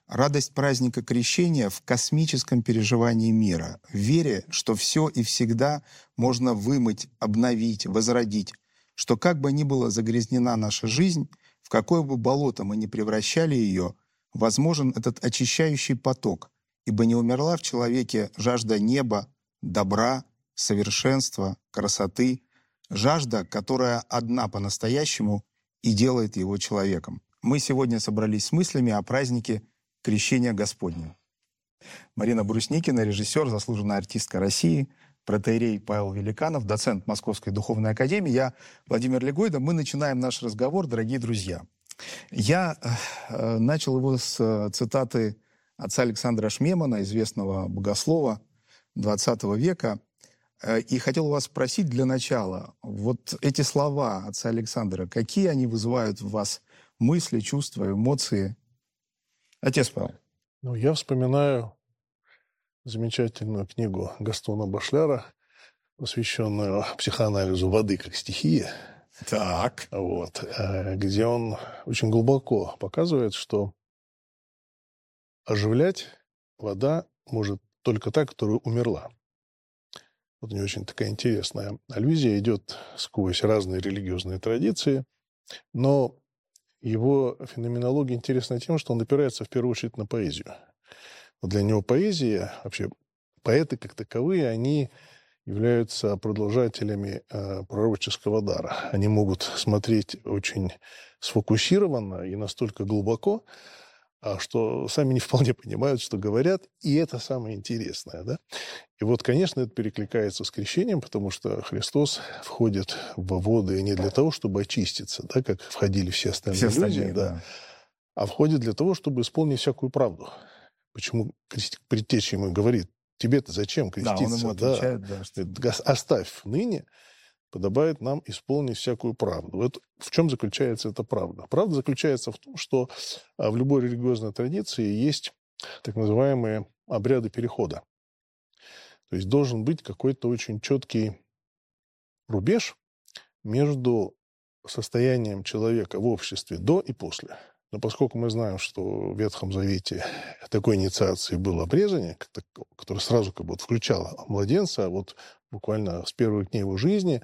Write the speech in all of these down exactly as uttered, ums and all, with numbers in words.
Радость праздника Крещения в космическом переживании мира, в вере, что все и всегда можно вымыть, обновить, возродить, что как бы ни была загрязнена наша жизнь, в какое бы болото мы ни превращали ее, возможен этот очищающий поток, ибо не умерла в человеке жажда неба, добра, совершенства, красоты, жажда, которая одна по-настоящему и делает его человеком. Мы сегодня собрались с мыслями о празднике Крещения Господня. Марина Брусникина, режиссер, заслуженная артистка России, протоиерей Павел Великанов, доцент Московской духовной академии. Я Владимир Легойда. Мы начинаем наш разговор, дорогие друзья. Я э, начал его с э, цитаты отца Александра Шмемана, известного богослова двадцатого века. Э, и хотел у вас спросить для начала, вот эти слова отца Александра, какие они вызывают в вас мысли, чувства, эмоции? Отец Павел. Ну, я вспоминаю замечательную книгу Гастона Башляра, посвященную психоанализу воды как стихии. Так. Вот, где он очень глубоко показывает, что оживлять вода может только та, которая умерла. Вот у него очень такая интересная аллюзия идет сквозь разные религиозные традиции, но его феноменология интересна тем, что он опирается в первую очередь на поэзию. Вот для него поэзия, вообще поэты как таковые, они являются продолжателями э, пророческого дара. Они могут смотреть очень сфокусированно и настолько глубоко, а что сами не вполне понимают, что говорят, и это самое интересное. Да? И вот, конечно, это перекликается с крещением, потому что Христос входит в воды не для того, чтобы очиститься, да, как входили все остальные, все остальные люди, да, да. а входит для того, чтобы исполнить всякую правду. Почему предтеча ему говорит: тебе-то зачем креститься? Да, он ему отвечает, да, что... Оставь ныне, подобает нам исполнить всякую правду. Вот в чем заключается эта правда? Правда заключается в том, что в любой религиозной традиции есть так называемые обряды перехода. То есть должен быть какой-то очень четкий рубеж между состоянием человека в обществе до и после. Но поскольку мы знаем, что в Ветхом Завете такой инициацией было обрезание, которое сразу как бы вот включало младенца, вот буквально с первых дней его жизни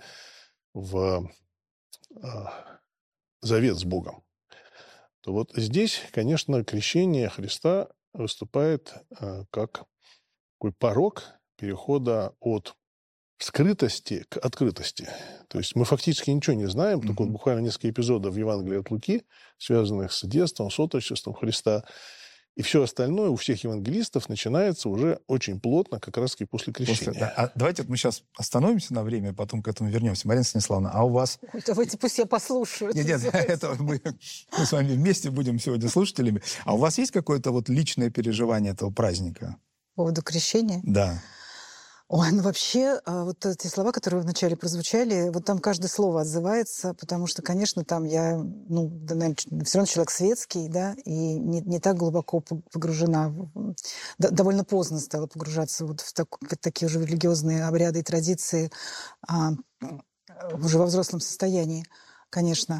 в э, завет с Богом, то вот здесь, конечно, крещение Христа выступает э, как такой порог перехода от скрытости к открытости. То есть мы фактически ничего не знаем, mm-hmm. только вот буквально несколько эпизодов в Евангелии от Луки, связанных с детством, с отрочеством Христа. И все остальное у всех евангелистов начинается уже очень плотно, как раз и после крещения. После, да. А давайте вот мы сейчас остановимся на время, потом к этому вернемся. Марина Станиславовна, а у вас... Ой, давайте пусть я послушаю. Нет, нет, это мы, мы с вами вместе будем сегодня слушателями. А у вас есть какое-то вот личное переживание этого праздника? По поводу крещения? Да. Ой, ну вообще, вот эти слова, которые вначале прозвучали, вот там каждое слово отзывается, потому что, конечно, там я, ну, да, наверное, все равно человек светский, да, и не, не так глубоко погружена, да, довольно поздно стала погружаться вот в, так, в такие уже религиозные обряды и традиции а, уже во взрослом состоянии, конечно.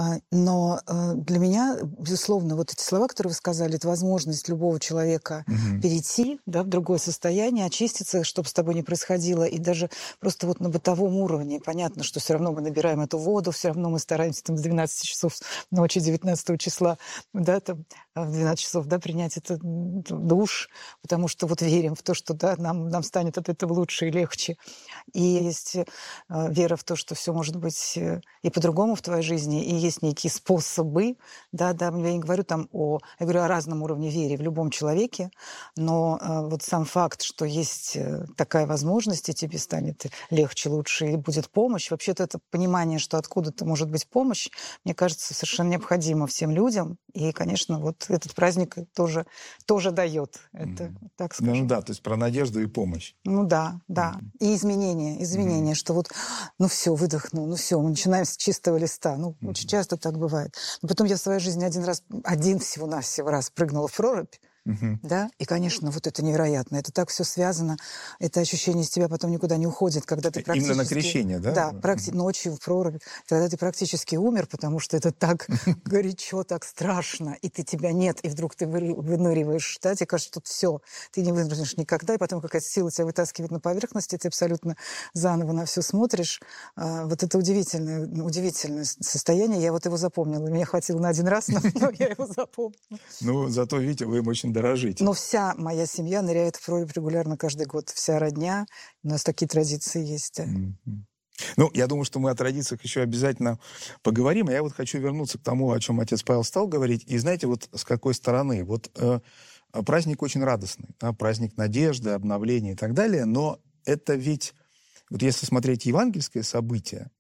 Но для меня, безусловно, вот эти слова, которые вы сказали, это возможность любого человека угу. перейти, да, в другое состояние, очиститься, чтобы с тобой не происходило. И даже просто вот на бытовом уровне понятно, что все равно мы набираем эту воду, все равно мы стараемся там с двенадцати часов ночи девятнадцатого числа, да, там, в двенадцать часов, да, принять этот душ, потому что вот верим в то, что, да, нам, нам станет от этого лучше и легче. И есть э, вера в то, что все может быть и по-другому в твоей жизни, и есть некие способы, да, да, я не говорю там о, я говорю о разном уровне веры в любом человеке, но э, вот сам факт, что есть такая возможность, и тебе станет легче, лучше, и будет помощь, вообще-то это понимание, что откуда-то может быть помощь, мне кажется, совершенно необходимо всем людям, и, конечно, вот этот праздник тоже, тоже дает это, mm-hmm. так скажем. Ну да, то есть про надежду и помощь. Ну да, да, mm-hmm. и изменения, изменения, mm-hmm. что вот, ну все, выдохнул, ну все, мы начинаем с чистого листа, ну mm-hmm. очень часто так бывает. Но потом я в своей жизни один раз, один всего-навсего раз прыгнула в прорубь, Мгм. Да, и, конечно, вот это невероятно. Это так все связано. Это ощущение из тебя потом никуда не уходит, когда ты Именно на практически... крещение, да? Да, практи- Мгм. ночью в проруби, когда ты практически умер, потому что это так горячо, так страшно, и ты тебя нет, и вдруг ты выры- выныриваешь, да, тебе кажется, что тут все, ты не вынырнешь никогда, и потом какая-то сила тебя вытаскивает на поверхность, и ты абсолютно заново на все смотришь. А, вот это удивительное, удивительное с- состояние. Я вот его запомнила. Меня хватило на один раз, но но я его запомнила. Ну, зато, видите, вы им очень дорожите. Но вся моя семья ныряет в прорубь регулярно каждый год. Вся родня. У нас такие традиции есть. Да. Мгм. Ну, я думаю, что мы о традициях еще обязательно поговорим. А я вот хочу вернуться к тому, о чем отец Павел стал говорить. И знаете, вот с какой стороны? Вот э, праздник очень радостный. Да? Праздник надежды, обновления и так далее. Но это ведь, вот если смотреть евангельское событие,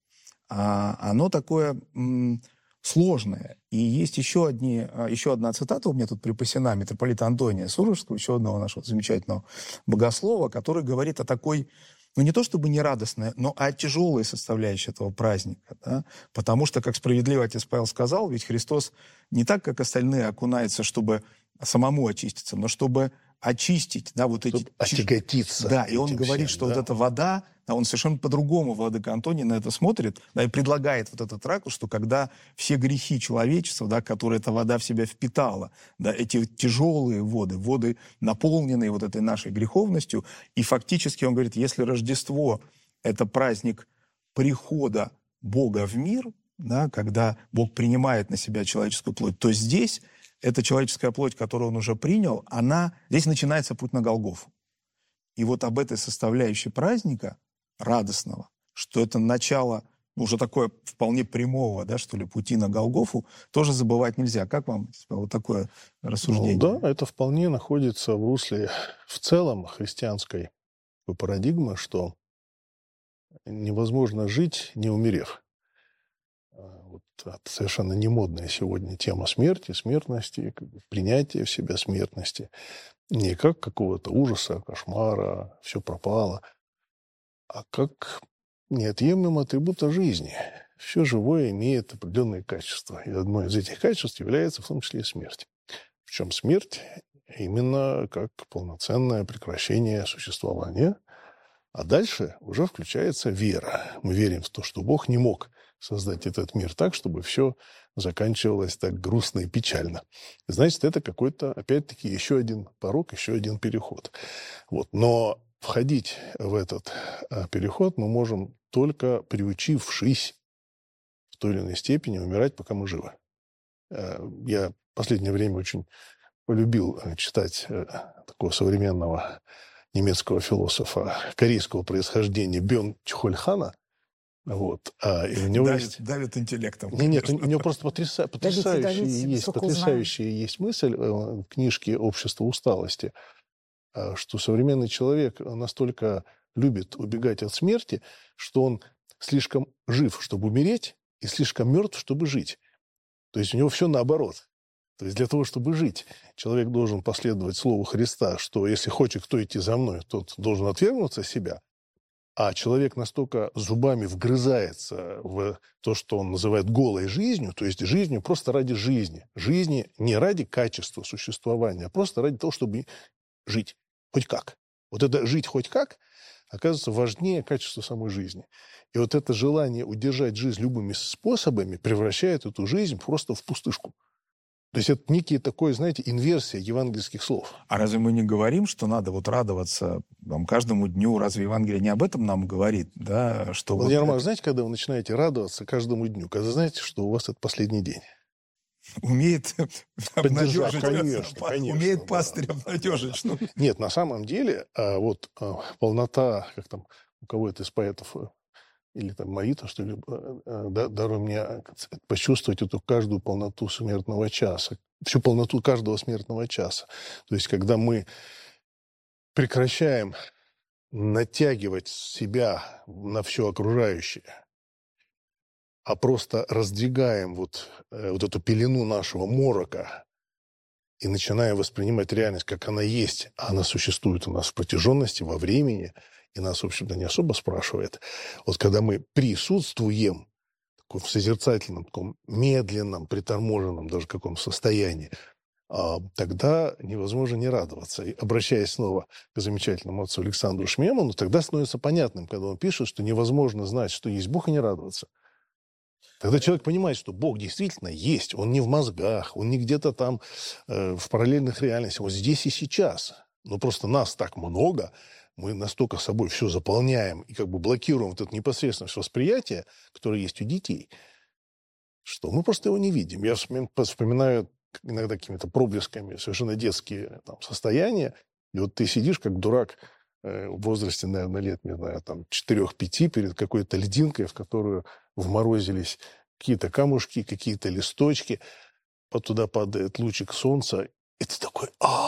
а, оно такое м, сложное. И есть еще, одни, а, еще одна цитата у меня тут припасена митрополита Антония Сурожского, еще одного нашего замечательного богослова, который говорит о такой, ну не то чтобы нерадостной, но о тяжелой составляющей этого праздника. Да? Потому что, как справедливо отец Павел сказал, ведь Христос не так, как остальные, окунается, чтобы самому очиститься, но чтобы очистить, да, вот эти... Чтобы отяготиться. Да, и он этим говорит, всем, что да. вот эта вода, да, он совершенно по-другому, владыка Антоний, на это смотрит, да, и предлагает вот этот ракурс, что когда все грехи человечества, да, которые эта вода в себя впитала, да, эти тяжелые воды, воды, наполненные вот этой нашей греховностью, и фактически он говорит, если Рождество – это праздник прихода Бога в мир, да, когда Бог принимает на себя человеческую плоть, то здесь эта человеческая плоть, которую он уже принял, она, здесь начинается путь на Голгофу. И вот об этой составляющей праздника радостного, что это начало, ну, уже такое вполне прямого, да, что ли, пути на Голгофу, тоже забывать нельзя. Как вам вот такое рассуждение? Ну, да, это вполне находится в русле в целом христианской парадигмы, что невозможно жить, не умерев. Вот совершенно немодная сегодня тема смерти, смертности, как бы принятия в себя смертности. Не как какого-то ужаса, кошмара, все пропало, а как неотъемлемого атрибута жизни. Все живое имеет определенные качества. И одно из этих качеств является в том числе и смерть. Причем смерть именно как полноценное прекращение существования. А дальше уже включается вера. Мы верим в то, что Бог не мог создать этот мир так, чтобы все заканчивалось так грустно и печально. Значит, это какой-то, опять-таки, еще один порог, еще один переход. Вот. Но входить в этот а, переход мы можем только приучившись в той или иной степени умирать, пока мы живы. А, я в последнее время очень полюбил читать а, такого современного немецкого философа корейского происхождения Бён Чхольхана. Вот. А, и у него давит, есть... давит интеллектом. Нет, нет, у него просто потряса... потрясающая, давите, есть, сколько потрясающая есть мысль в книжке «Общество усталости», что современный человек настолько любит убегать от смерти, что он слишком жив, чтобы умереть, и слишком мертв, чтобы жить. То есть у него все наоборот. То есть для того, чтобы жить, человек должен последовать слову Христа, что если хочет кто идти за мной, тот должен отвергнуться себя. А человек настолько зубами вгрызается в то, что он называет голой жизнью, то есть жизнью просто ради жизни. Жизни не ради качества существования, а просто ради того, чтобы жить хоть как. Вот это «жить хоть как» оказывается важнее качества самой жизни. И вот это желание удержать жизнь любыми способами превращает эту жизнь просто в пустышку. То есть это некие такой, знаете, инверсия евангельских слов. А разве мы не говорим, что надо вот радоваться там, каждому дню? Разве Евангелие не об этом нам говорит? Да, что Вот, вот Ярмак, это... знаете, когда вы начинаете радоваться каждому дню, когда знаете, что у вас это последний день? Умеет обнадежить. Конечно, конечно. Умеет да. пастырь обнадежить. Что... Нет, на самом деле, а, вот а, полнота, как там у кого-то из поэтов, или там молитва, что ли, да, даруй мне почувствовать эту каждую полноту смертного часа, всю полноту каждого смертного часа. То есть, когда мы прекращаем натягивать себя на все окружающее, а просто раздвигаем вот, вот эту пелену нашего морока и начинаем воспринимать реальность, как она есть, а она существует у нас в протяженности, во времени, и нас, в общем-то, не особо спрашивает. Вот когда мы присутствуем в созерцательном, таком медленном, приторможенном даже каком состоянии, тогда невозможно не радоваться. И обращаясь снова к замечательному отцу Александру Шмеману, тогда становится понятным, когда он пишет, что невозможно знать, что есть Бог, и не радоваться. Тогда человек понимает, что Бог действительно есть. Он не в мозгах, он не где-то там э, в параллельных реальностях. Он здесь и сейчас. Но просто нас так много, мы настолько собой все заполняем и как бы блокируем вот это непосредственное восприятие, которое есть у детей, что мы просто его не видим. Я вспоминаю иногда какими-то проблесками совершенно детские там, состояния. И вот ты сидишь как дурак э, в возрасте, наверное, лет, не знаю, там, четырех-пяти перед какой-то льдинкой, в которую вморозились какие-то камушки, какие-то листочки. Вот туда падает лучик солнца, и ты такой: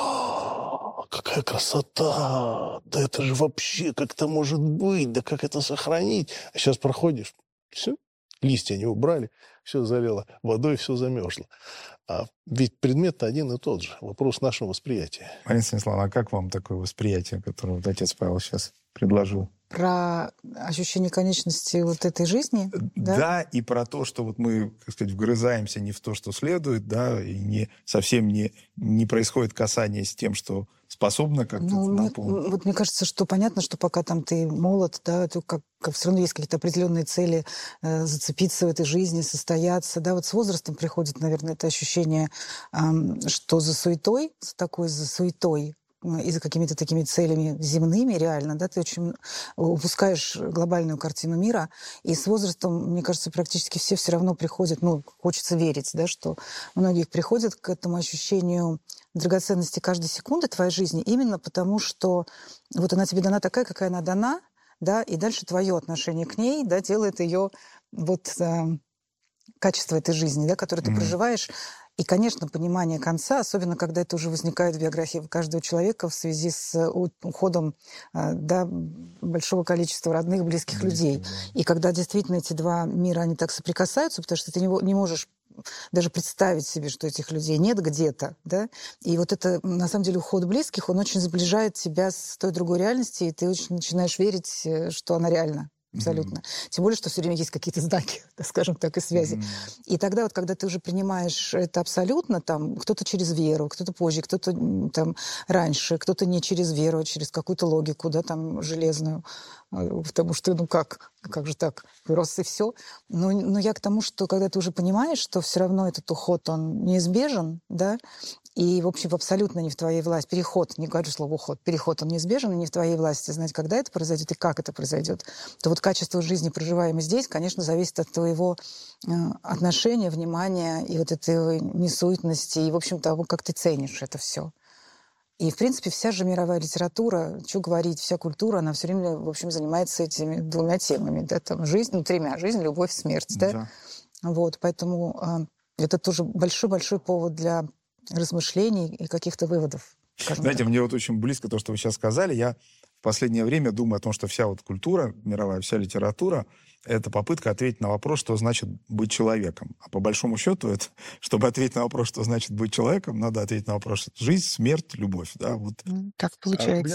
а какая красота! Да это же вообще как-то может быть! Да как это сохранить? А сейчас проходишь, все, листья не убрали, все залило водой, все замерзло. А ведь предмет один и тот же. Вопрос нашего восприятия. Марина Станиславовна, а как вам такое восприятие, которое вот отец Павел сейчас предложил? Про ощущение конечности вот этой жизни? Да? Да, И про то, что вот мы, так сказать, вгрызаемся не в то, что следует, да, и не, совсем не, не происходит касание с тем, что способно как-то ну, мне, наполнить. вот мне кажется, что понятно, что пока там ты молод, да, то как, как все равно есть какие-то определенные цели э, зацепиться в этой жизни, состояться, да, вот с возрастом приходит, наверное, это ощущение, э, что за суетой, за такой за суетой, и за какими-то такими целями земными, реально, да, ты очень упускаешь глобальную картину мира, и с возрастом, мне кажется, практически все все равно приходят, ну, хочется верить, да, что многие приходят к этому ощущению драгоценности каждой секунды твоей жизни именно потому, что вот она тебе дана такая, какая она дана, да, и дальше твое отношение к ней, да, делает ее вот э, качество этой жизни, да, которую ты Мгм. проживаешь. И, конечно, понимание конца, особенно когда это уже возникает в биографии каждого человека в связи с э, у- уходом э, да, большого количества родных, близких людей. Близких, да. И когда действительно эти два мира, они так соприкасаются, потому что ты не, во- не можешь даже представить себе, что этих людей нет где-то, да, и вот это, м, на самом деле, уход близких, он очень сближает тебя с той другой реальностью, и ты очень начинаешь верить, э, что она реальна. Абсолютно. Мгм. Тем более, что все время есть какие-то знаки, да, скажем так, и связи. Мгм. И тогда вот, когда ты уже принимаешь это абсолютно, там, кто-то через веру, кто-то позже, кто-то м, там раньше, кто-то не через веру, а через какую-то логику, да, там, железную, э, потому что, ну как, как же так, рос и все. Но, но я к тому, что когда ты уже понимаешь, что все равно этот уход, он неизбежен, да, и, в общем, абсолютно не в твоей власти. Переход, не говорю слово уход, переход, он неизбежен, и не в твоей власти знать, когда это произойдет и как это произойдет. То вот качество жизни, проживаемой здесь, конечно, зависит от твоего э, отношения, внимания и вот этой несуетности, и, в общем, того, как ты ценишь это все. И, в принципе, вся же мировая литература, что говорить, вся культура, она все время, в общем, занимается этими двумя темами, да, там, жизнь, ну, тремя, жизнь, любовь, смерть, да. Да. Вот, поэтому а, это тоже большой-большой повод для размышлений и каких-то выводов, скажем Знаете, так. мне вот очень близко то, что вы сейчас сказали. Я в последнее время думаю о том, что вся вот культура мировая, вся литература — это попытка ответить на вопрос, что значит быть человеком. А по большому счету, это, чтобы ответить на вопрос, что значит быть человеком, надо ответить на вопрос: жизнь, смерть, любовь. Да, вот. М, Так А, получается.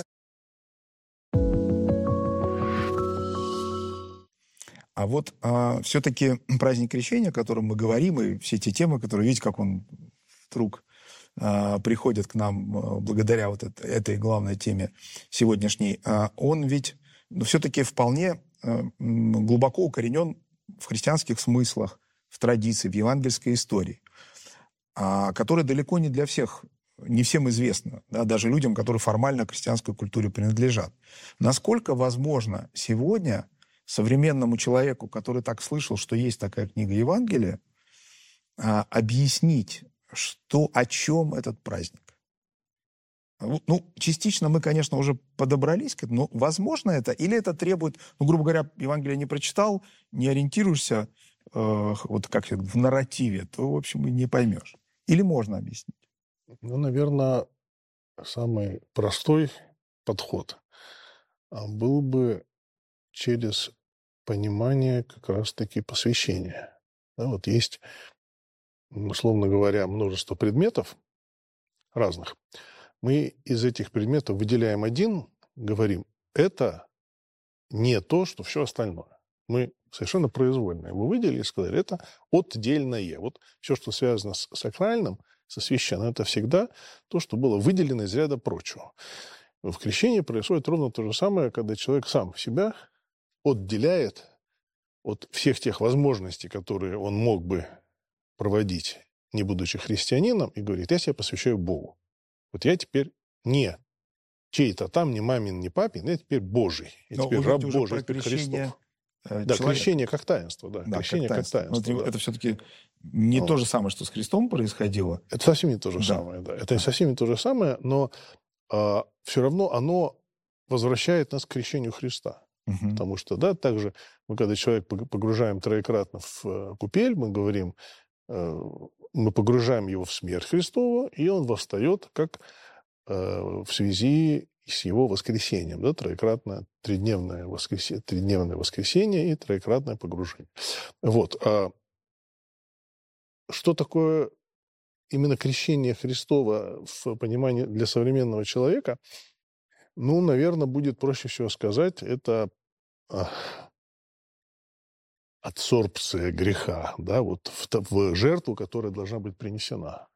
А вот все-таки праздник Крещения, о котором мы говорим, и все те темы, которые, видите, как он вдруг а, приходит к нам а, благодаря вот это- этой главной теме сегодняшней, а, он ведь ну, все-таки вполне а, м, глубоко укоренен в христианских смыслах, в традиции, в евангельской истории, а, которая далеко не для всех, не всем известна, да, даже людям, которые формально к христианской культуре принадлежат. Насколько возможно сегодня современному человеку, который так слышал, что есть такая книга Евангелия, а, объяснить, что, о чем этот праздник? Ну, ну, частично мы, конечно, уже подобрались к этому, но возможно это? Или это требует, ну, грубо говоря, Евангелие не прочитал, не ориентируешься э, вот как это, в нарративе, то, в общем, и не поймешь. Или можно объяснить? Ну, наверное, самый простой подход а, был бы через понимание как раз-таки посвящения. Да, вот есть, м, условно говоря, множество предметов разных. Мы из этих предметов выделяем один, говорим, это не то, что все остальное. Мы совершенно произвольно его выделили и сказали, это отдельное. Вот все, что связано с сакральным, со священным. Это всегда то, что было выделено из ряда прочего. В крещении происходит ровно то же самое, когда человек сам себя отделяет от всех тех возможностей, которые он мог бы проводить, не будучи христианином, и говорит: я себя посвящаю Богу. Вот я теперь не чей-то там, не мамин, не папин, я теперь Божий. Я Но теперь уже- раб уже Божий, про я теперь крещение, Христов. э, Да, человека. крещение как таинство, да. Да, крещение как таинство. таинство. Но да. это, все-таки не Вот. то же самое, что с Христом происходило. Это совсем не то же Да. самое, да. Это совсем не то же самое, но а, все равно оно возвращает нас к крещению Христа. Мгм. Потому что, да, также мы, когда человек пог- погружаем троекратно в э, купель, мы говорим, э, мы погружаем его в смерть Христова, и он восстает как э, в связи с его воскресением, да, троекратное тридневное воскресенье, тридневное воскресенье и троекратное погружение. Вот. А что такое именно крещение Христова в понимании для современного человека? Ну, наверное, будет проще всего сказать, это а, адсорбция греха, да, вот в, та- в жертву, которая должна быть принесена.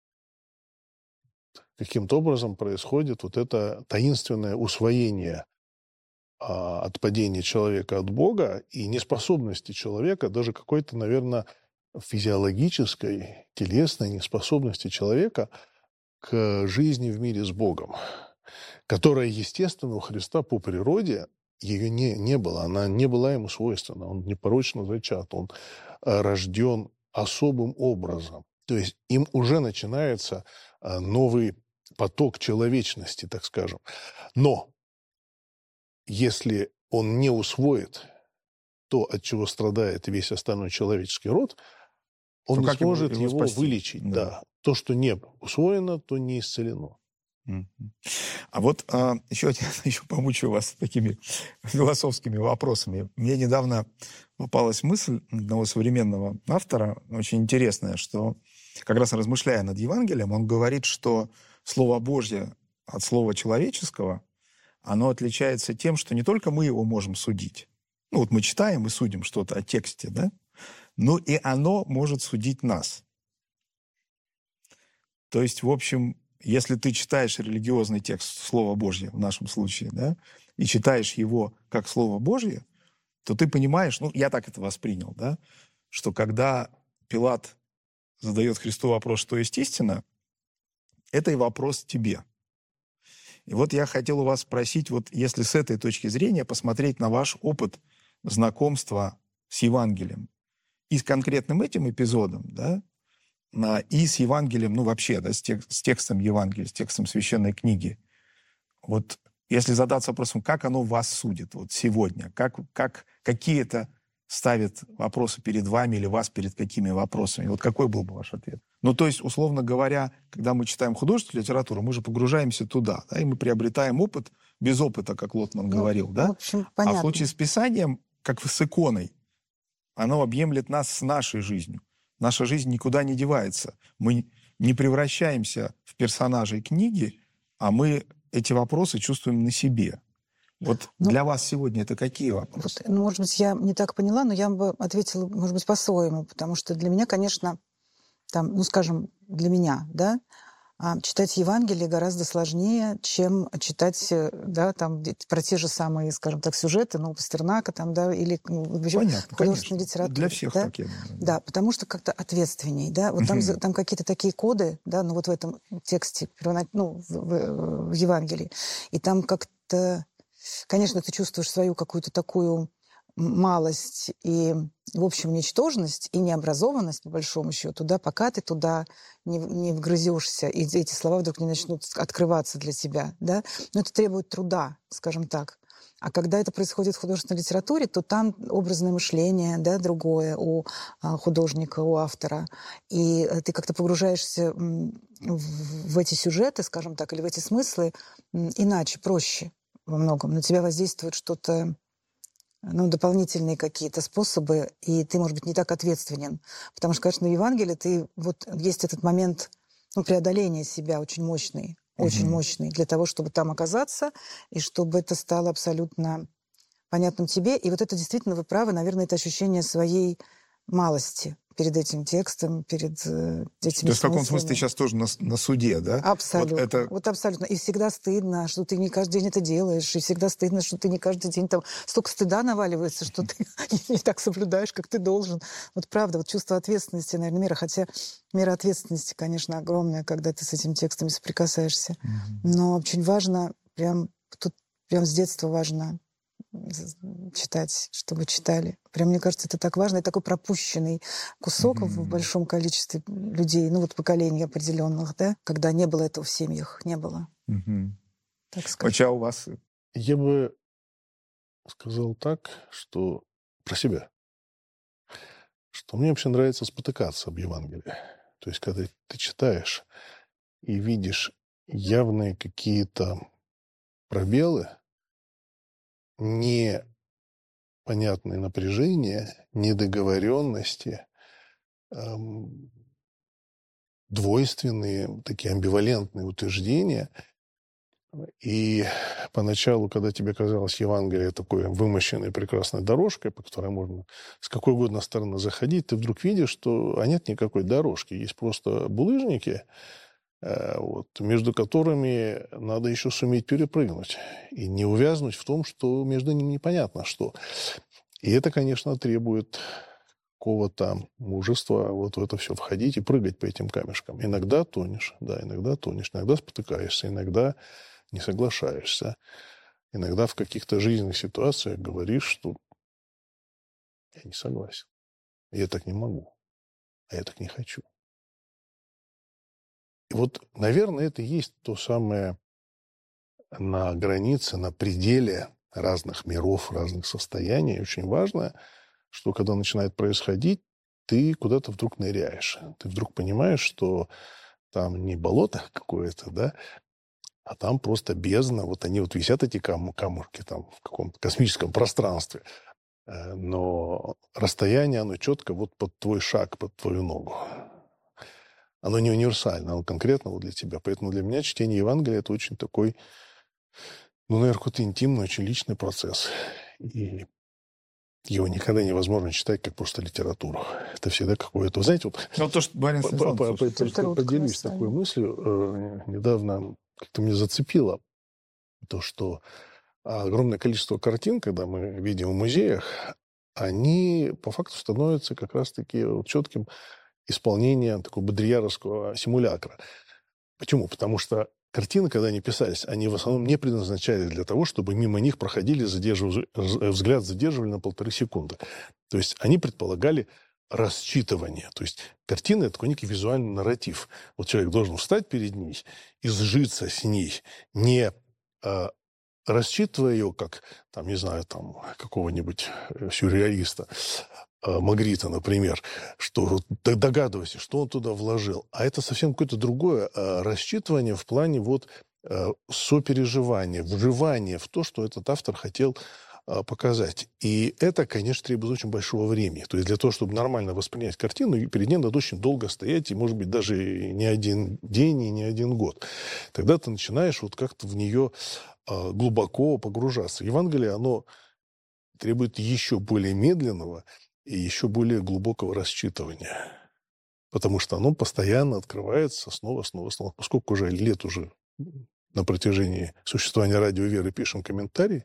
Каким-то образом происходит вот это таинственное усвоение а, отпадения человека от Бога и неспособности человека, даже какой-то, наверное, физиологической, телесной неспособности человека к жизни в мире с Богом, которая, естественно, у Христа по природе ее не, не было, она не была ему свойственна, он непорочно зачат, он э, рожден особым образом. То есть им уже начинается э, новый поток человечности, так скажем. Но если он не усвоит то, от чего страдает весь остальной человеческий род, он То не как его- сможет его его, спасти? вылечить. Да. Да. То, что не усвоено, то не исцелено. Мгм. А вот а, еще, один- еще помучаю вас такими философскими вопросами. Мне недавно попалась мысль одного современного автора, очень интересная, что как раз размышляя над Евангелием, он говорит, что Слово Божье от слова человеческого, оно отличается тем, что не только мы его можем судить. Ну вот мы читаем и судим что-то о тексте, да? Но и оно может судить нас. То есть, в общем, если ты читаешь религиозный текст Слова Божье, в нашем случае, да, и читаешь его как Слово Божье, то ты понимаешь, ну, я так это воспринял, да, что когда Пилат задает Христу вопрос, что есть истина, это и вопрос тебе. И вот я хотел у вас спросить, вот если с этой точки зрения посмотреть на ваш опыт знакомства с Евангелием и с конкретным этим эпизодом, да, на- и с Евангелием, ну вообще, да, с, тек- с текстом Евангелия, с текстом Священной книги. Вот если задаться вопросом, как оно вас судит вот сегодня, как, как, какие это ставит вопросы перед вами или вас перед какими вопросами, вот какой был бы ваш ответ? Ну, то есть, условно говоря, когда мы читаем художественную литературу, мы же погружаемся туда, да, и мы приобретаем опыт без опыта, как Лотман Ну, говорил, да? В общем, А в понятно. случае с Писанием, как с иконой, оно объемлет нас с нашей жизнью. Наша жизнь никуда не девается. Мы не превращаемся в персонажей книги, а мы эти вопросы чувствуем на себе. Вот Ну, для вас сегодня это какие вопросы? Вот, ну, может быть, я не так поняла, но я бы ответила, может быть, по-своему, потому что для меня, конечно, там, ну, скажем, для меня, да, а, читать Евангелие гораздо сложнее, чем читать, э, да, там, где- про те же самые, скажем так, сюжеты, ну, Пастернака, там, да, или ну, вообще Понятно, художественной конечно. литературе. Для всех да? так, я думаю. Да, потому что как-то ответственней, да, вот там, Мгм. за- там какие-то такие коды, да, ну, вот в этом тексте, первонач- ну, в, в- в Евангелии, и там как-то, конечно, ты чувствуешь свою какую-то такую м- малость и, в общем, ничтожность и необразованность, по большому счету, да, пока ты туда не, в- не вгрызешься, и эти слова вдруг не начнут открываться для тебя, да, но это требует труда, скажем так. А когда это происходит в художественной литературе, то там образное мышление, да, другое у а, художника, у автора. И э, ты как-то погружаешься м, в, в эти сюжеты, скажем так, или в эти смыслы м, иначе, проще во многом. На тебя воздействует что-то, ну, дополнительные какие-то способы, и ты, может быть, не так ответственен. Потому что, конечно, в Евангелии ты, вот есть этот момент, ну, преодоления себя очень мощный, очень Мгм. мощный, для того, чтобы там оказаться, и чтобы это стало абсолютно понятным тебе. И вот это действительно, вы правы, наверное, это ощущение своей малости. перед этим текстом, перед э, этими То есть в каком смыслами. смысле ты сейчас тоже на, на суде, да? Абсолютно. Вот это... Вот абсолютно. И всегда стыдно, что ты не каждый день это делаешь, и всегда стыдно, что ты не каждый день там столько стыда наваливается, что ты не так соблюдаешь, как ты должен. Вот правда, вот чувство ответственности, наверное, мера, хотя мера ответственности, конечно, огромная, когда ты с этим текстом соприкасаешься. Мгм. Но очень важно, прям тут прям с детства важно читать, чтобы читали. Прям, мне кажется, это так важно. Это такой пропущенный кусок Мгм. в большом количестве людей, ну вот поколений определенных, да, когда не было этого в семьях, не было, Мгм. так сказать. Хотя у вас... Я бы сказал так, что про себя, что мне вообще нравится спотыкаться об Евангелии. То есть, когда ты читаешь и видишь явные какие-то пробелы, непонятные напряжения, недоговоренности, эм, двойственные, такие амбивалентные утверждения. И поначалу, когда тебе казалось Евангелие такой вымощенной прекрасной дорожкой, по которой можно с какой угодно стороны заходить, ты вдруг видишь, что а нет никакой дорожки. Есть просто булыжники, э, вот, между которыми надо еще суметь перепрыгнуть и не увязнуть в том, что между ними непонятно что. И это, конечно, требует какого-то мужества вот в это все входить и прыгать по этим камешкам. Иногда тонешь, да, иногда тонешь, иногда спотыкаешься, иногда не соглашаешься. Иногда в каких-то жизненных ситуациях говоришь, что я не согласен, я так не могу, а я так не хочу. И вот, наверное, это и есть то самое на границе, на пределе разных миров, разных состояний. Очень важно, что когда начинает происходить, ты куда-то вдруг ныряешь. Ты вдруг понимаешь, что там не болото какое-то, да, а там просто бездна. Вот они вот висят, эти кам- камушки там в каком-то космическом пространстве. Э, Но расстояние, оно четко вот под твой шаг, под твою ногу. Оно не универсально, оно конкретно вот для тебя. Поэтому для меня чтение Евангелия – это очень такой, ну, наверное, какой-то интимный, очень личный процесс. И его никогда невозможно читать как просто литературу. Это всегда какое-то... Вы знаете, вот Ну, то, что Борис по- по- Станиславович, по- слушайте. Это круто, поделюсь колоссально. такой мыслью. Э, Недавно как-то меня зацепило то, что огромное количество картин, когда мы видим в музеях, они по факту становятся как раз-таки вот четким исполнением такого бодрияровского симулякра. Почему? Потому что картины, когда они писались, они в основном не предназначались для того, чтобы мимо них проходили, задерживали, взгляд задерживали на полторы секунды. То есть они предполагали расчитывание. То есть картина – это такой некий визуальный нарратив. Вот человек должен встать перед ней и сжиться с ней, не а, рассчитывая ее, как, там, не знаю, там, какого-нибудь сюрреалиста, э, Магрита, например, что вот д- догадывайся, что он туда вложил. А это совсем какое-то другое э, рассчитывание в плане вот э, сопереживания, вживания в то, что этот автор хотел э, показать. И это, конечно, требует очень большого времени. То есть для того, чтобы нормально воспринять картину, и перед ней надо очень долго стоять, и, может быть, даже и не один день, и не один год. Тогда ты начинаешь вот как-то в нее э, глубоко погружаться. Евангелие, оно требует еще более медленного и еще более глубокого расчитывания. Потому что оно постоянно открывается снова, снова, снова. Поскольку уже лет уже на протяжении существования радио Веры пишем комментарии,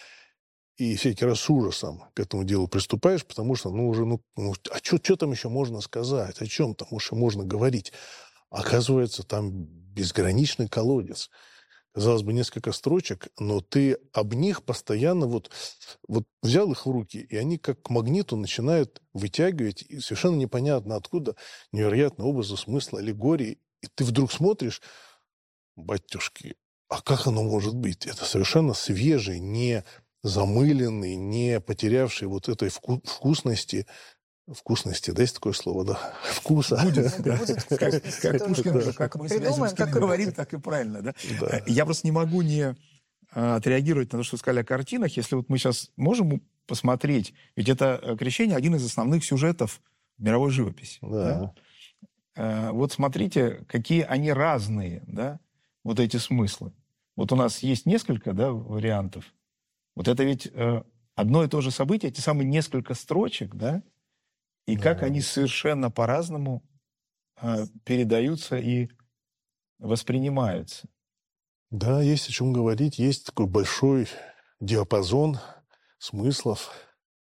и всякий раз с ужасом к этому делу приступаешь, потому что, ну, уже, ну, ну а что там еще можно сказать? О чем там уже можно говорить? Оказывается, там безграничный колодец. Казалось бы, несколько строчек, но ты об них постоянно вот, вот взял их в руки, и они как к магниту начинают вытягивать, и совершенно непонятно откуда невероятные образы, смысла, аллегории. И ты вдруг смотришь, батюшки, а как оно может быть? Это совершенно свежий, не замыленный, не потерявший вот этой вку- вкусности. Вкусности, да, есть такое слово, да? Вкуса. Будет, да. Будет Как, вкусности как тоже. Пушкин, Да. как мы с Придумаем, Вяземским так и говорим, будет. так и правильно, да? Да. Я просто не могу не а, отреагировать на то, что вы сказали о картинах. Если вот мы сейчас можем посмотреть, ведь это э, «Крещение» один из основных сюжетов мировой живописи. Да? Да. Э, Вот смотрите, какие они разные, да, вот эти смыслы. Вот у нас есть несколько, да, вариантов. Вот это ведь э, одно и то же событие, эти самые несколько строчек, да, и как они совершенно по-разному э, передаются и воспринимаются. Да, есть о чем говорить, есть такой большой диапазон смыслов.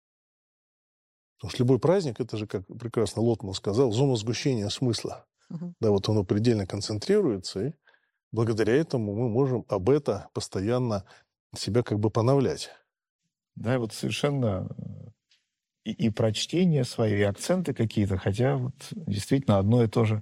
Потому что любой праздник, это же, как прекрасно Лотман сказал, зона сгущения смысла. Мгм. Да, вот оно предельно концентрируется, и благодаря этому мы можем об это постоянно себя как бы поновлять. Да, и вот совершенно э, и, и прочтение свое, и акценты какие-то, хотя вот действительно одно и то же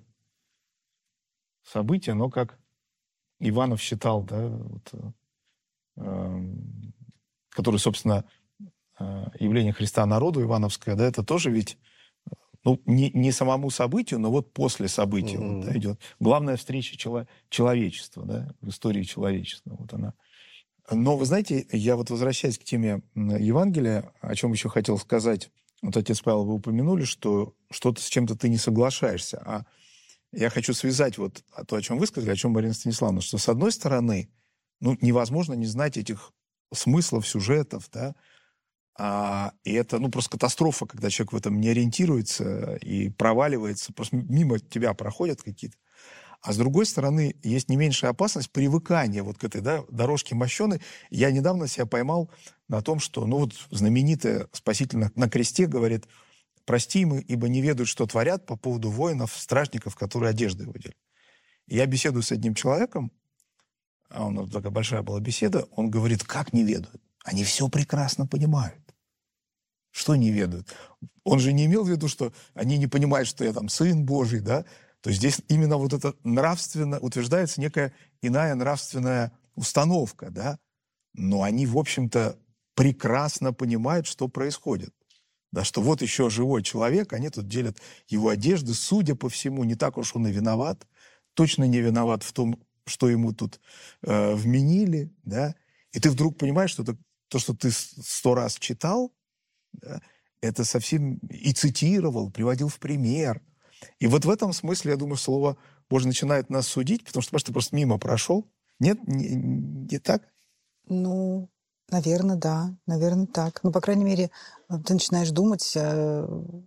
событие, но как Иванов считал, да, вот, э, эм, который, собственно, э, явление Христа народу ивановское, да, это тоже ведь ну, не, не самому событию, но вот после события вот, да, Мгм. идет главная встреча чело- человечества, да, в истории человечества. Вот она. Но, вы знаете, я вот возвращаясь к теме м, Евангелия, о чем еще хотел сказать, вот, отец Павел, вы упомянули, что что-то с чем-то ты не соглашаешься, а я хочу связать вот то, о чем вы сказали, о чем Марина Станиславовна, что, с одной стороны, ну, невозможно не знать этих смыслов, сюжетов, да, а, и это, ну, просто катастрофа, когда человек в этом не ориентируется и проваливается, просто мимо тебя проходят какие-то. А с другой стороны, есть не меньшая опасность привыкания вот к этой, да, дорожке мощеной. Я недавно себя поймал на том, что, ну, вот знаменитая Спаситель на, на кресте говорит: «Прости им, ибо не ведают, что творят», по поводу воинов, стражников, которые одежды выделили. И я беседую с одним человеком, а у нас такая большая была беседа, он говорит: как не ведают? Они все прекрасно понимают. Что не ведают? Он же не имел в виду, что они не понимают, что я там сын Божий, да? То есть здесь именно вот это нравственно, утверждается некая иная нравственная установка, да? Но они, в общем-то, прекрасно понимают, что происходит. Да, что вот еще живой человек, они тут делят его одежды, судя по всему, не так уж он и виноват, точно не виноват в том, что ему тут э, вменили, да? И ты вдруг понимаешь, что это, то, что ты сто раз читал, да, это совсем и цитировал, приводил в пример. И вот в этом смысле, я думаю, Слово Божье начинает нас судить, потому что, может, ты просто мимо прошел. Нет, не, не так? Ну, наверное, да, наверное, так. Ну, по крайней мере, э, ты начинаешь думать, э,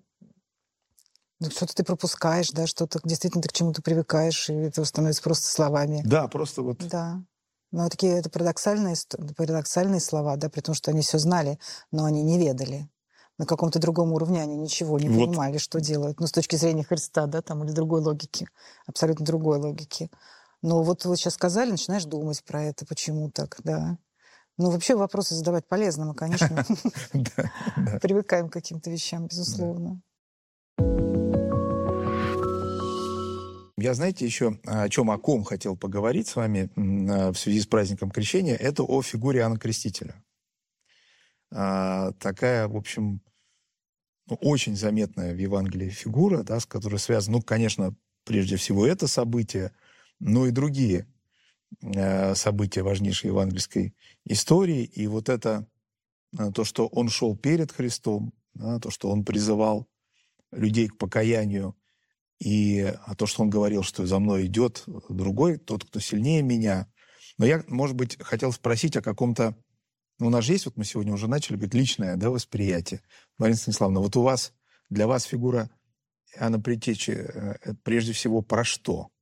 ну, что-то ты пропускаешь, да, что-то действительно ты к чему-то привыкаешь, и это становится просто словами. Да, просто вот... Да. Но такие это парадоксальные, ст- парадоксальные слова, да, при том, что они все знали, но они не ведали. На каком-то другом уровне они ничего не Вот. понимали, что делают. Ну, с точки зрения Христа, да, там, или другой логики, абсолютно другой логики. Но вот вы сейчас сказали, начинаешь думать про это, почему так, да. Ну, вообще вопросы задавать полезно, мы, конечно, Да, да. привыкаем к каким-то вещам, безусловно. Я, знаете, еще о чем, о ком хотел поговорить с вами м, а, в связи с праздником Крещения, это о фигуре Иоанна Крестителя. А, такая, в общем, ну, очень заметная в Евангелии фигура, да, с которой связано, ну, конечно, прежде всего это событие, но и другие э, события важнейшей евангельской истории. И вот это, э, то, что он шел перед Христом, да, то, что он призывал людей к покаянию, и а то, что он говорил, что за мной идет другой, тот, кто сильнее меня. Но я, может быть, хотел спросить о каком-то... Ну, у нас же есть, вот мы сегодня уже начали говорить, личное, да, восприятие. Марина Станиславовна, вот у вас, для вас фигура Иоанна Предтечи э, это прежде всего про что?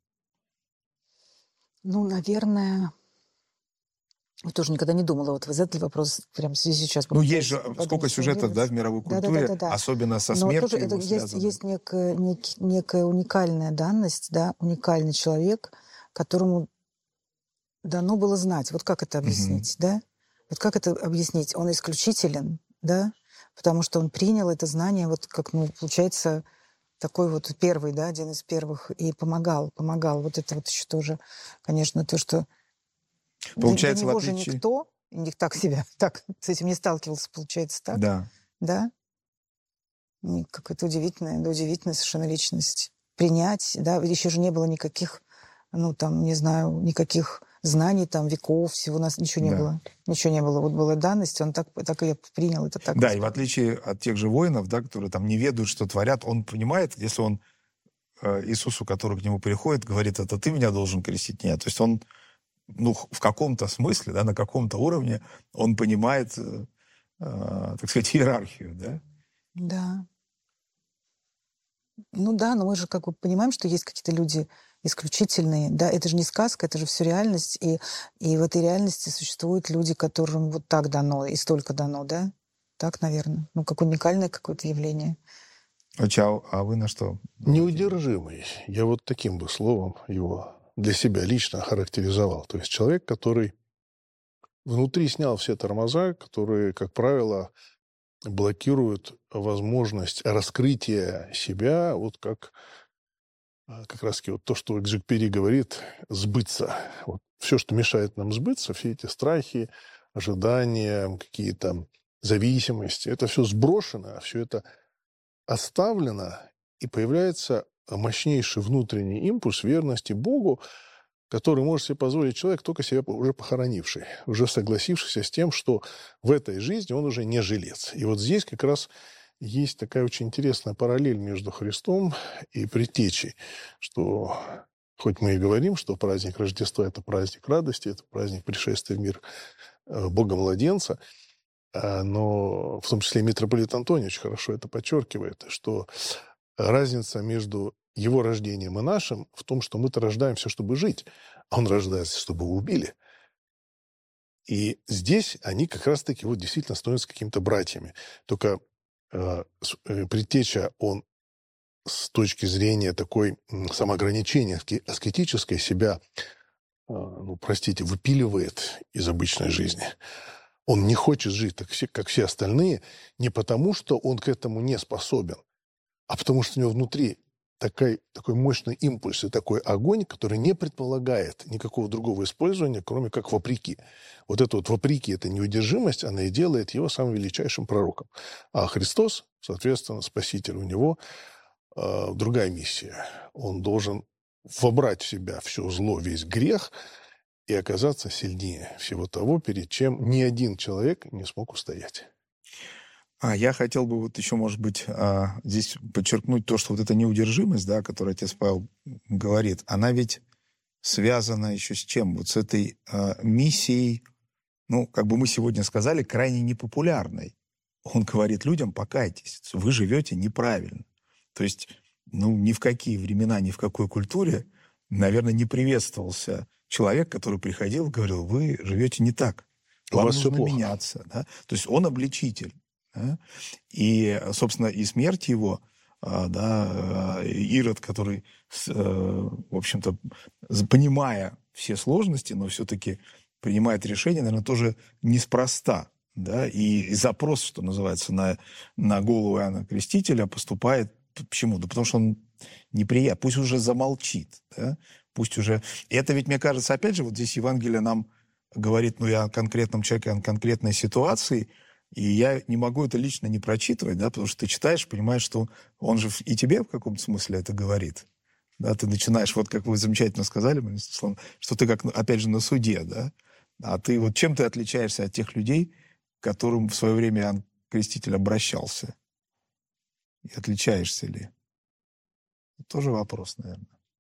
Ну, наверное, я тоже никогда не думала. Вот вы задали вопрос прямо здесь сейчас. Ну, есть же попытаюсь сколько подумать, сюжетов, да, в мировой культуре, Да-да-да-да-да. особенно со Но смертью тоже это его есть, связаны. есть некая, нек- некая уникальная данность, да, уникальный человек, которому дано было знать. Вот как это Мгм. объяснить, да? Вот как это объяснить? Он исключителен, да, потому что он принял это знание, вот как, ну, получается, такой вот первый, да, один из первых, и помогал, помогал. Вот это вот еще тоже, конечно, то, что до, до Получается, в него же отличие... никто, не так себя, так, с этим не сталкивался, получается, так, Да. да? И какая-то удивительная, да, удивительная совершенно личность. Принять, да, еще же не было никаких, ну, там, не знаю, никаких знаний, там, веков, всего у нас ничего не Да. было. Ничего не было. Вот была данность, он так, так и принял это так. Да, и в отличие от тех же воинов, да, которые там не ведают, что творят, он понимает, если он э, Иисусу, который к нему приходит, говорит, это ты меня должен крестить, нет. То есть он, ну, в каком-то смысле, да, на каком-то уровне он понимает, э, э, так сказать, иерархию, да. Да. Ну да, но мы же как бы понимаем, что есть какие-то люди исключительные. Да, это же не сказка, это же все реальность. И, и в этой реальности существуют люди, которым вот так дано и столько дано, да? Так, наверное. Ну, как уникальное какое-то явление. Чао, а вы на что? Неудержимый. Я вот таким бы словом его для себя лично охарактеризовал. То есть человек, который внутри снял все тормоза, которые, как правило, блокируют возможность раскрытия себя, вот как как раз-таки вот то, что Экзюпери говорит, сбыться. Вот все, что мешает нам сбыться, все эти страхи, ожидания, какие-то зависимости, это все сброшено, все это оставлено, и появляется мощнейший внутренний импульс верности Богу, который может себе позволить человек, только себя уже похоронивший, уже согласившийся с тем, что в этой жизни он уже не жилец. И вот здесь как раз есть такая очень интересная параллель между Христом и предтечей, что хоть мы и говорим, что праздник Рождества – это праздник радости, это праздник пришествия в мир Бога-младенца, но в том числе митрополит Антоний очень хорошо это подчеркивает, что разница между его рождением и нашим в том, что мы-то рождаемся, чтобы жить, а он рождается, чтобы его убили. И здесь они как раз-таки вот действительно становятся какими-то братьями. Только э, предтеча, он с точки зрения такой самоограничения аскетической себя, э, ну, простите, выпиливает из обычной жизни. Он не хочет жить так, как все остальные, не потому, что он к этому не способен, а потому что у него внутри такой, такой мощный импульс и такой огонь, который не предполагает никакого другого использования, кроме как вопреки. Вот это вот вопреки, эта неудержимость, она и делает его самым величайшим пророком. А Христос, соответственно, Спаситель, у него э, другая миссия. Он должен вобрать в себя все зло, весь грех и оказаться сильнее всего того, перед чем ни один человек не смог устоять. А я хотел бы вот еще, может быть, здесь подчеркнуть то, что вот эта неудержимость, да, о которой отец Павел говорит, она ведь связана еще с чем? Вот с этой а, миссией, ну, как бы мы сегодня сказали, крайне непопулярной. Он говорит людям: покайтесь, вы живете неправильно. То есть, ну, ни в какие времена, ни в какой культуре, наверное, не приветствовался человек, который приходил и говорил: вы живете не так, вам У вас нужно все плохо. меняться. Да? То есть он обличитель. Да? И, собственно, и смерть его, да, Ирод, который, в общем-то, понимая все сложности, но все-таки принимает решение, наверное, тоже неспроста. Да? И запрос, что называется, на, на голову Иоанна Крестителя поступает. Почему? Да потому что он неприятен. Пусть уже замолчит. Да? Пусть уже... И это ведь, мне кажется, опять же, вот здесь Евангелие нам говорит, ну, и о конкретном человеке, о конкретной ситуации, и я не могу это лично не прочитывать, да, потому что ты читаешь, понимаешь, что он же и тебе в каком-то смысле это говорит. Да, ты начинаешь, вот как вы замечательно сказали, что ты как, опять же, на суде, да, а ты вот чем ты отличаешься от тех людей, к которым в свое время Иоанн Креститель обращался? И отличаешься ли? Это тоже вопрос, наверное.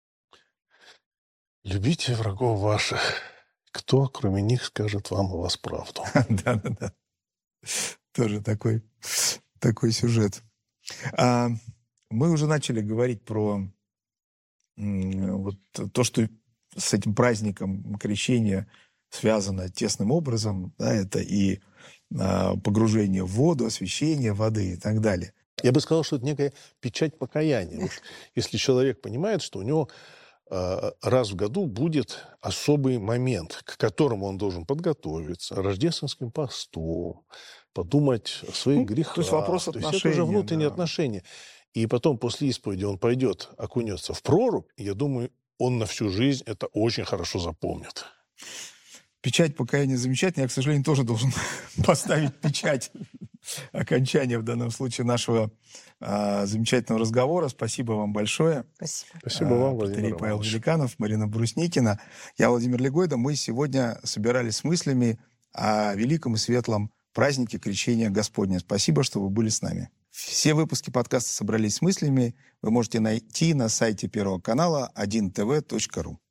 Любите врагов ваших. Кто, кроме них, скажет вам о вас правду? Да-да-да. Тоже такой, такой сюжет. А, мы уже начали говорить про м, вот то, что с этим праздником Крещения связано тесным образом. Да, это и а, погружение в воду, освящение воды и так далее. Я бы сказал, что это некая печать покаяния. Вот если человек понимает, что у него э, раз в году будет особый момент, к которому он должен подготовиться, рождественским постом, подумать о своих Ну, грехах. то есть вопрос То есть отношения, это уже внутренние да. отношения. И потом после исповеди он пойдет, окунется в прорубь, и я думаю, он на всю жизнь это очень хорошо запомнит. Печать покаяния замечательная. Я, к сожалению, тоже должен поставить печать окончания в данном случае нашего а, замечательного разговора. Спасибо вам большое. Спасибо. Спасибо вам, Протерей Владимир Павел Иванович. Великанов, Марина Брусникина. Я Владимир Легойда. Мы сегодня собирались с мыслями о великом и светлом празднике Крещения Господня. Спасибо, что вы были с нами. Все выпуски подкаста «Собрались с мыслями» вы можете найти на сайте Первого канала один тэ вэ точка ру.